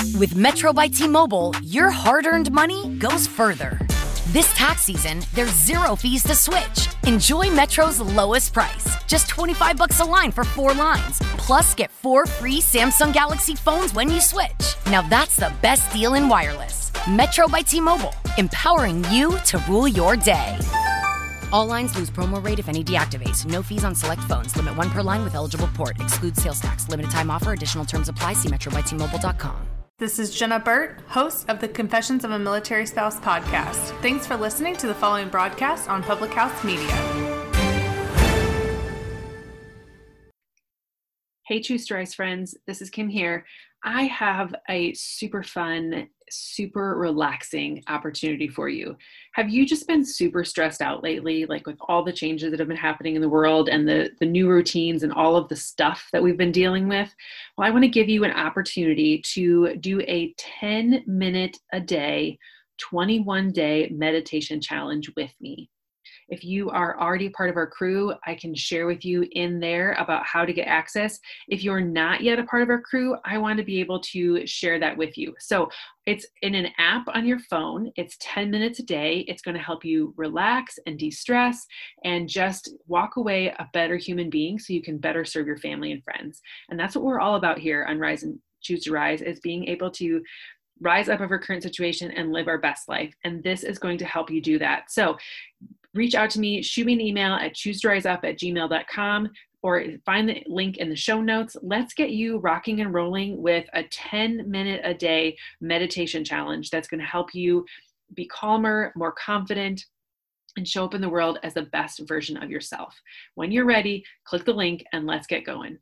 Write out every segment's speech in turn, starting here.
With Metro by T-Mobile, your hard-earned money goes further. This tax season, there's zero fees to switch. Enjoy Metro's lowest price, just $25 a line for 4 lines. Plus, get 4 free Samsung Galaxy phones when you switch. Now that's the best deal in wireless. Metro by T-Mobile, empowering you to rule your day. All lines lose promo rate if any deactivates. No fees on select phones. Limit 1 per line with eligible port. Excludes sales tax. Limited time offer. Additional terms apply. See metrobytmobile.com. This is Jenna Burt, host of the Confessions of a Military Spouse podcast. Thanks for listening to the following broadcast on Public House Media. Hey, True Stories friends, this is Kim here. I have a super fun, super relaxing opportunity for you. Have you just been super stressed out lately, like with all the changes that have been happening in the world and the new routines and all of the stuff that we've been dealing with? Well, I want to give you an opportunity to do a 10-minute a day, 21-day meditation challenge with me. If you are already part of our crew, I can share with you in there about how to get access. If you're not yet a part of our crew, I want to be able to share that with you. So it's in an app on your phone. It's 10 minutes a day. It's going to help you relax and de-stress and just walk away a better human being so you can better serve your family and friends. And that's what we're all about here on Rise and Choose to Rise, is being able to rise up of our current situation and live our best life. And this is going to help you do that. So reach out to me, shoot me an email at choosetoriseUp@gmail.com, or find the link in the show notes. Let's get you rocking and rolling with a 10-minute a day meditation challenge that's going to help you be calmer, more confident, and show up in the world as the best version of yourself. When you're ready, click the link and let's get going.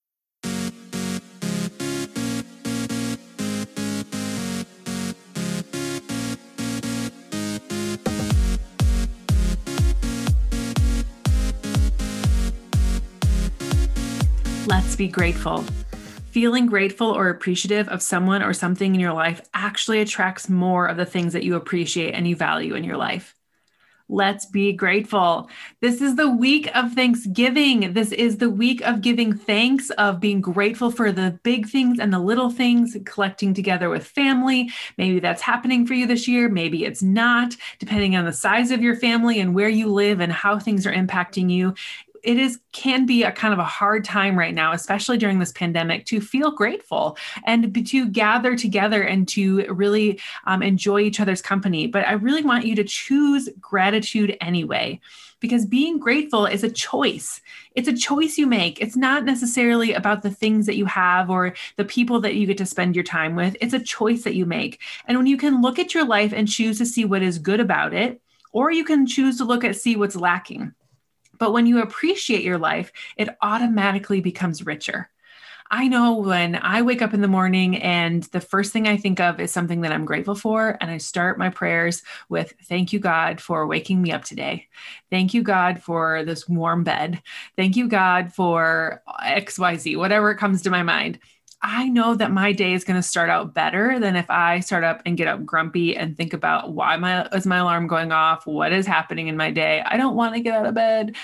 Let's be grateful. Feeling grateful or appreciative of someone or something in your life actually attracts more of the things that you appreciate and you value in your life. Let's be grateful. This is the week of Thanksgiving. This is the week of giving thanks, of being grateful for the big things and the little things, collecting together with family. Maybe that's happening for you this year. Maybe it's not, depending on the size of your family and where you live and how things are impacting you. Can be a kind of a hard time right now, especially during this pandemic, to feel grateful and to gather together and to really enjoy each other's company. But I really want you to choose gratitude anyway, because being grateful is a choice. It's a choice you make. It's not necessarily about the things that you have or the people that you get to spend your time with. It's a choice that you make. And when you can look at your life and choose to see what is good about it, or you can choose to see what's lacking. But when you appreciate your life, it automatically becomes richer. I know when I wake up in the morning and the first thing I think of is something that I'm grateful for, and I start my prayers with, thank you, God, for waking me up today. Thank you, God, for this warm bed. Thank you, God, for XYZ, whatever comes to my mind. I know that my day is going to start out better than if I start up and get up grumpy and think about is my alarm going off? What is happening in my day? I don't want to get out of bed.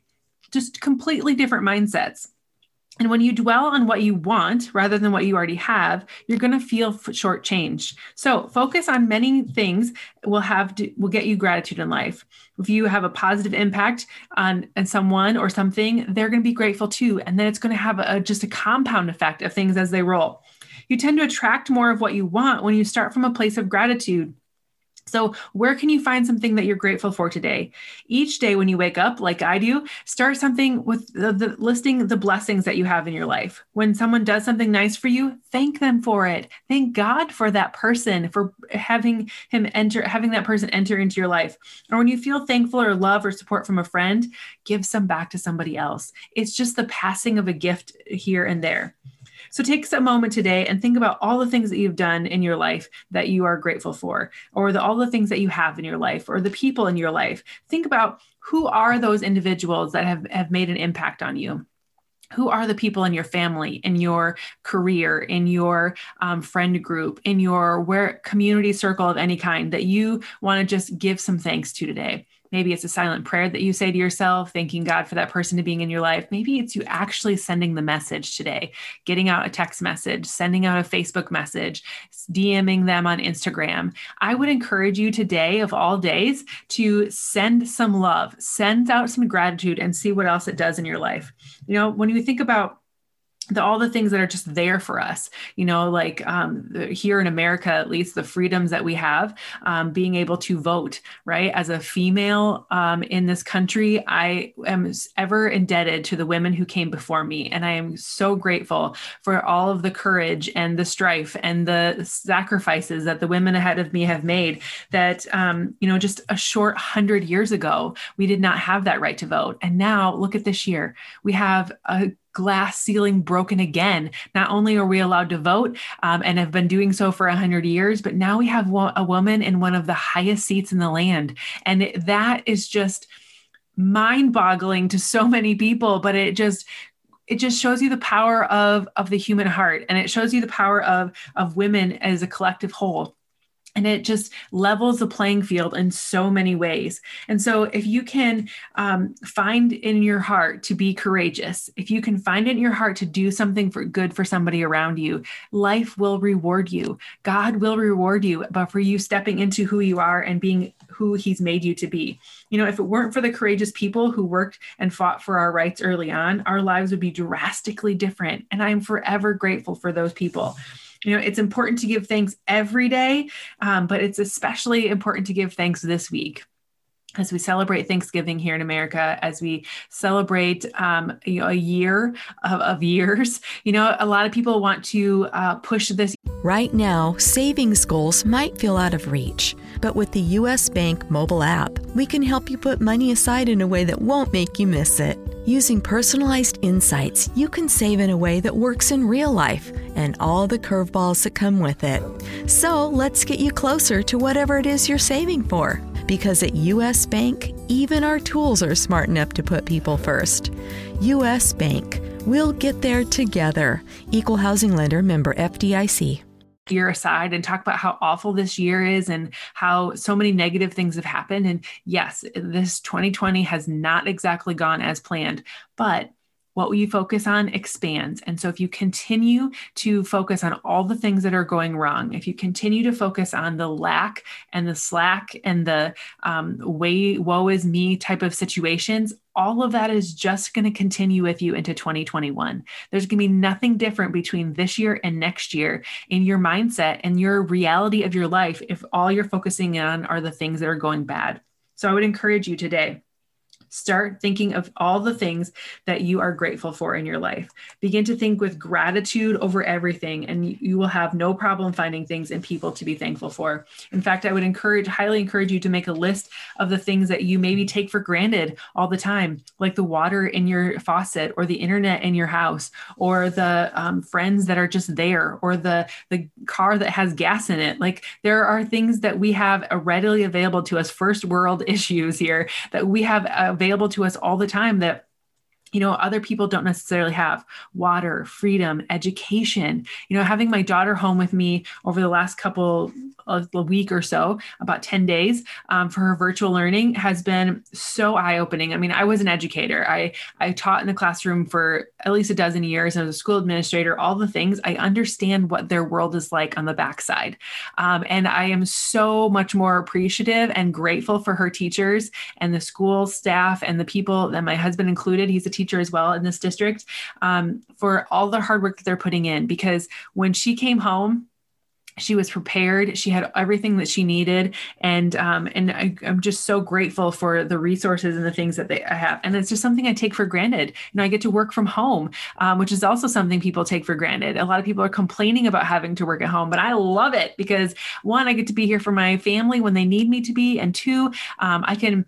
Just completely different mindsets. And when you dwell on what you want rather than what you already have, you're going to feel shortchanged. So focus on many things will get you gratitude in life. If you have a positive impact on someone or something, they're going to be grateful too. And then it's going to have just a compound effect of things as they roll. You tend to attract more of what you want when you start from a place of gratitude. So where can you find something that you're grateful for today? Each day when you wake up, like I do, start something with listing the blessings that you have in your life. When someone does something nice for you, thank them for it. Thank God for that person, for having that person enter into your life. Or when you feel thankful or love or support from a friend, give some back to somebody else. It's just the passing of a gift here and there. So take a moment today and think about all the things that you've done in your life that you are grateful for, or all the things that you have in your life, or the people in your life. Think about who are those individuals that have made an impact on you. Who are the people in your family, in your career, in your friend group, in your community circle of any kind that you want to just give some thanks to today? Maybe it's a silent prayer that you say to yourself, thanking God for that person to being in your life. Maybe it's you actually sending the message today, getting out a text message, sending out a Facebook message, DMing them on Instagram. I would encourage you today, of all days, to send some love, send out some gratitude, and see what else it does in your life. When you think about all the things that are just there for us, like here in America, at least the freedoms that we have, being able to vote, right? As a female in this country, I am ever indebted to the women who came before me. And I am so grateful for all of the courage and the strife and the sacrifices that the women ahead of me have made that, just a short 100 years ago, we did not have that right to vote. And now look at this year, we have a glass ceiling broken again. Not only are we allowed to vote and have been doing so for 100 years, but now we have a woman in one of the highest seats in the land. And that is just mind-boggling to so many people, but it just shows you the power of the human heart. And it shows you the power of women as a collective whole. And it just levels the playing field in so many ways. And so if you can find in your heart to be courageous, if you can find it in your heart to do something good for somebody around you, life will reward you. God will reward you, but for you stepping into who you are and being who he's made you to be. If it weren't for the courageous people who worked and fought for our rights early on, our lives would be drastically different. And I am forever grateful for those people. It's important to give thanks every day, but it's especially important to give thanks this week as we celebrate Thanksgiving here in America, as we celebrate a year of years. A lot of people want to push this. Right now, savings goals might feel out of reach, but with the U.S. Bank mobile app, we can help you put money aside in a way that won't make you miss it. Using personalized insights, you can save in a way that works in real life and all the curveballs that come with it. So let's get you closer to whatever it is you're saving for. Because at U.S. Bank, even our tools are smart enough to put people first. U.S. Bank. We'll get there together. Equal housing lender, member FDIC. Year aside and talk about how awful this year is and how so many negative things have happened. And yes, this 2020 has not exactly gone as planned, but what you focus on expands. And so if you continue to focus on all the things that are going wrong, if you continue to focus on the lack and the slack and the woe is me type of situations, all of that is just going to continue with you into 2021. There's going to be nothing different between this year and next year in your mindset and your reality of your life if all you're focusing on are the things that are going bad. So I would encourage you today, start thinking of all the things that you are grateful for in your life. Begin to think with gratitude over everything, and you will have no problem finding things and people to be thankful for. In fact, I would highly encourage you to make a list of the things that you maybe take for granted all the time, like the water in your faucet or the internet in your house or the friends that are just there or the car that has gas in it. Like there are things that we have readily available to us, first world issues here that we have available to us all the time that other people don't necessarily have. Water, freedom, education. Having my daughter home with me over the last couple of a week or so, about 10 days for her virtual learning has been so eye-opening. I mean, I was an educator. I taught in the classroom for at least a dozen years. I was a school administrator, all the things. I understand what their world is like on the backside. And I am so much more appreciative and grateful for her teachers and the school staff and the people that my husband included. He's a teacher as well in this district, for all the hard work that they're putting in, because when she came home, she was prepared. She had everything that she needed. And I'm just so grateful for the resources and the things that I have. And it's just something I take for granted. I get to work from home, which is also something people take for granted. A lot of people are complaining about having to work at home, but I love it because one, I get to be here for my family when they need me to be. And two, I can,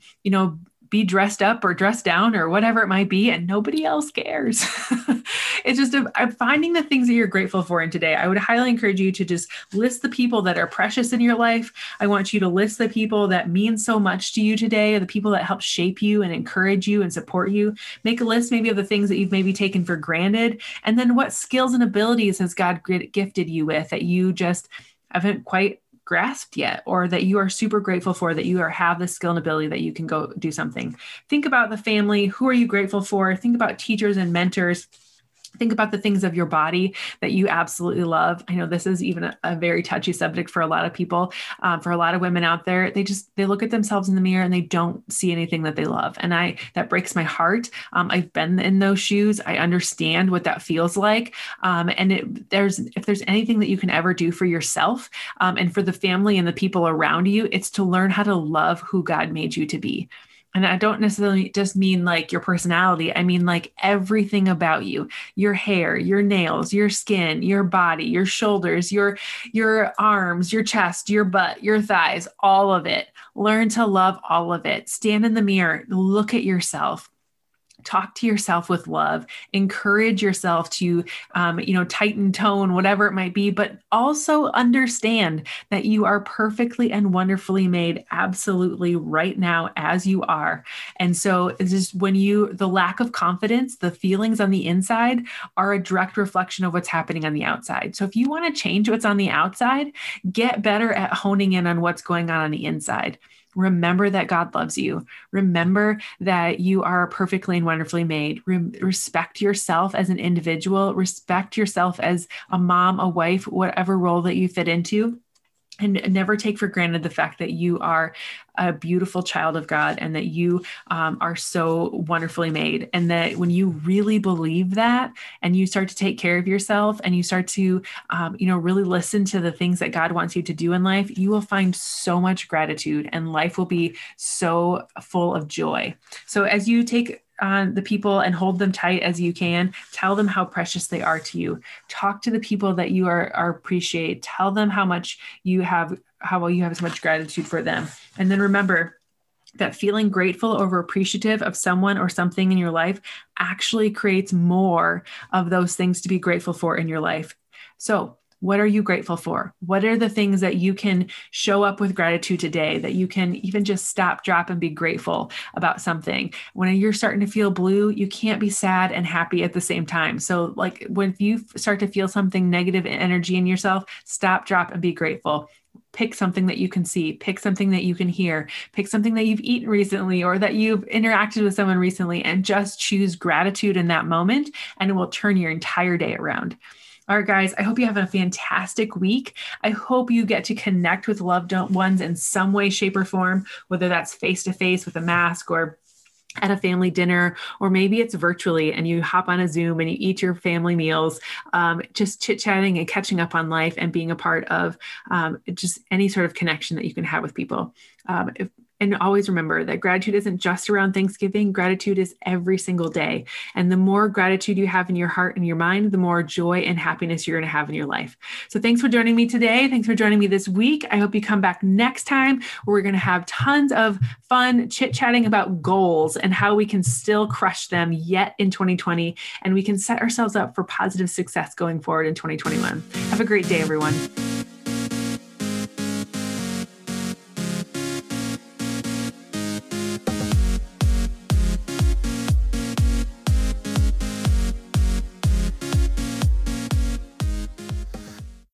be dressed up or dressed down or whatever it might be, and nobody else cares. It's just I'm finding the things that you're grateful for in today. I would highly encourage you to just list the people that are precious in your life. I want you to list the people that mean so much to you today, or the people that help shape you and encourage you and support you. Make a list maybe of the things that you've maybe taken for granted. And then what skills and abilities has God gifted you with that you just haven't quite grasped yet, or that you are super grateful for, that you have the skill and ability that you can go do something. Think about the family. Who are you grateful for? Think about teachers and mentors. Think about the things of your body that you absolutely love. I know this is even a very touchy subject for a lot of people, for a lot of women out there. They look at themselves in the mirror and they don't see anything that they love. And that breaks my heart. I've been in those shoes. I understand what that feels like. If there's anything that you can ever do for yourself, and for the family and the people around you, it's to learn how to love who God made you to be. And I don't necessarily just mean like your personality. I mean like everything about you, your hair, your nails, your skin, your body, your shoulders, your arms, your chest, your butt, your thighs, all of it. Learn to love all of it. Stand in the mirror, look at yourself. Talk to yourself with love, encourage yourself to, tighten tone, whatever it might be, but also understand that you are perfectly and wonderfully made absolutely right now as you are. And so it's just the lack of confidence, the feelings on the inside are a direct reflection of what's happening on the outside. So if you want to change what's on the outside, get better at honing in on what's going on the inside. Remember that God loves you. Remember that you are perfectly and wonderfully made. Respect yourself as an individual. Respect yourself as a mom, a wife, whatever role that you fit into. And never take for granted the fact that you are a beautiful child of God and that you are so wonderfully made. And that when you really believe that and you start to take care of yourself and you start to, really listen to the things that God wants you to do in life, you will find so much gratitude and life will be so full of joy. So as you take the people and hold them tight as you can, tell them how precious they are to you. Talk to the people that you are appreciate. Tell them how you have so much gratitude for them. And then remember that feeling grateful or appreciative of someone or something in your life actually creates more of those things to be grateful for in your life. So what are you grateful for? What are the things that you can show up with gratitude today, that you can even just stop, drop, and be grateful about something? When you're starting to feel blue, you can't be sad and happy at the same time. So like when you start to feel something negative energy in yourself, stop, drop, and be grateful. Pick something that you can see, pick something that you can hear, pick something that you've eaten recently or that you've interacted with someone recently, and just choose gratitude in that moment, and it will turn your entire day around. All right, guys, I hope you have a fantastic week. I hope you get to connect with loved ones in some way, shape, or form, whether that's face-to-face with a mask or at a family dinner, or maybe it's virtually and you hop on a Zoom and you eat your family meals, just chit-chatting and catching up on life and being a part of just any sort of connection that you can have with people. And always remember that gratitude isn't just around Thanksgiving. Gratitude is every single day. And the more gratitude you have in your heart and your mind, the more joy and happiness you're going to have in your life. So thanks for joining me today. Thanks for joining me this week. I hope you come back next time where we're going to have tons of fun chit-chatting about goals and how we can still crush them yet in 2020. And we can set ourselves up for positive success going forward in 2021. Have a great day, everyone.